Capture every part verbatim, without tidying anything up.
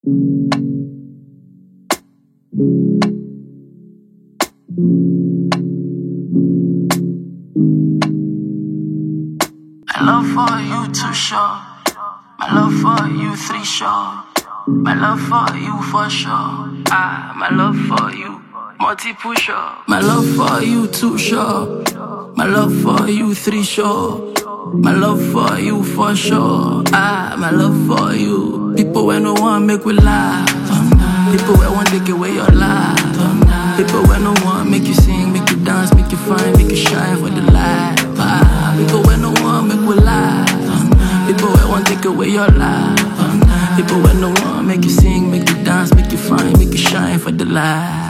My love for you too short. My love for you three short. My love for you for sure. Ah, my love for you multiple short. My love for you too short. My love for you three short. My love for you for sure. Ah, my love for you. People when no one make we laugh. People when want take away your life. People when no one make you sing, make you dance, make you fine, make you shine for the light. Ah, people when no one make we laugh. People when want take away your life. People when no one make you sing, make you dance, make you fine, make you shine for the light.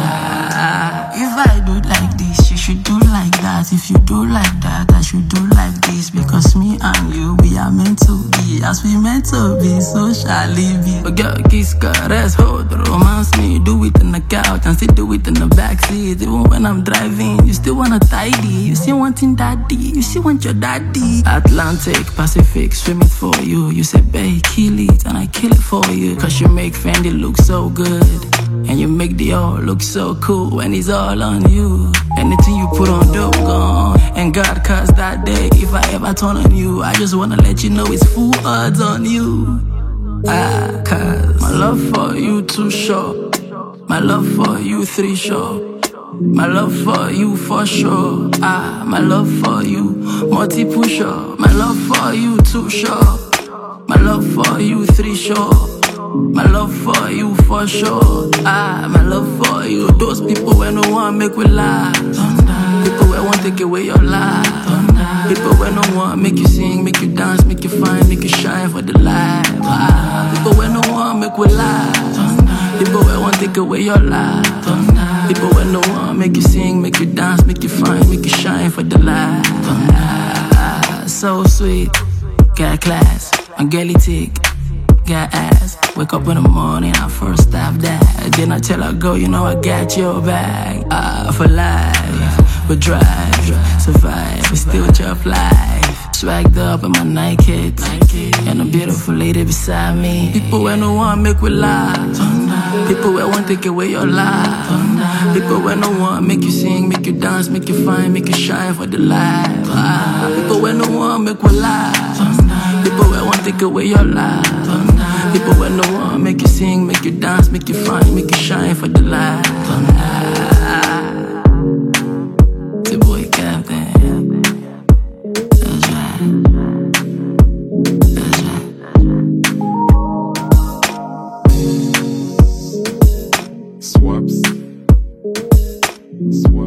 If I do like this, you should do like that. If you do like that, I should do like this. Because me and you, we are meant to be. As we meant to be, so shall it be. But girl, kiss, caress, hold, romance me. Do it in the couch and still do it in the backseat. Even when I'm driving, you still wanna tidy. You still wanting daddy, you still want your daddy. Atlantic, Pacific, swim it for you. You say, babe, kill it, and I kill it for you. Cause you make Fendi look so good. And you make the all look so cool when it's all on you. Anything you put on, dope gone. And God, cause that day, if I ever turn on you, I just wanna let you know it's full odds on you. Ah, cause my love for you too short. My love for you three short. My love for you for sure. Ah, my love for you multiple short. My love for you too short. My love for you three short. My love for you for sure. Ah, my love for you. Those people when no one make we laugh. People when want take away your life. People when no one make you sing, make you dance, make you fine, make you shine for the light. Ah, people when no one make we laugh. People when want take away your life. People when no one make you sing, make you dance, make you fine, make you shine for the light. Ah, so sweet, got class, and girly tick. Got ass, wake up in the morning, I first stop that. Then I tell her, go, you know I got your back. Ah, for life, we drive, survive, we still chop life. Swagged up in my Nike, and a beautiful lady beside me. People when no one make we laugh. People when want take away your life. People when no one make you sing, make you dance, make you fine, make you shine for the light. Ah, people when no one make we laugh. People when want take away your life. People when no one make you sing, make you dance, make you fine, make you shine for the light. It's your boy Captain. That's right. That's right. Swaps. Swaps.